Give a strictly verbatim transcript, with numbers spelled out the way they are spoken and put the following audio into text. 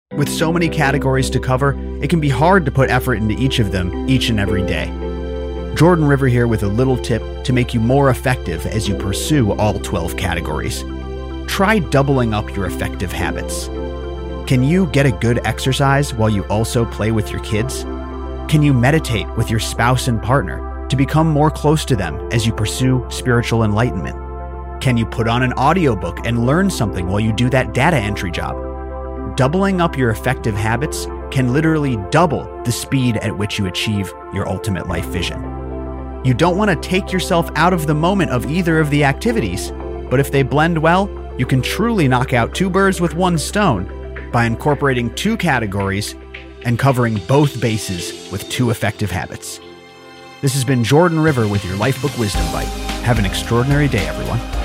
With so many categories to cover, it can be hard to put effort into each of them each and every day. Jordan River here with a little tip to make you more effective as you pursue all twelve categories. Try doubling up your effective habits. Can you get a good exercise while you also play with your kids? Can you meditate with your spouse and partner to become more close to them as you pursue spiritual enlightenment? Can you put on an audiobook and learn something while you do that data entry job? Doubling up your effective habits can literally double the speed at which you achieve your ultimate life vision. You don't want to take yourself out of the moment of either of the activities, but if they blend well, you can truly knock out two birds with one stone by incorporating two categories and covering both bases with two effective habits. This has been Jordan River with your Lifebook Wisdom Bite. Have an extraordinary day, everyone.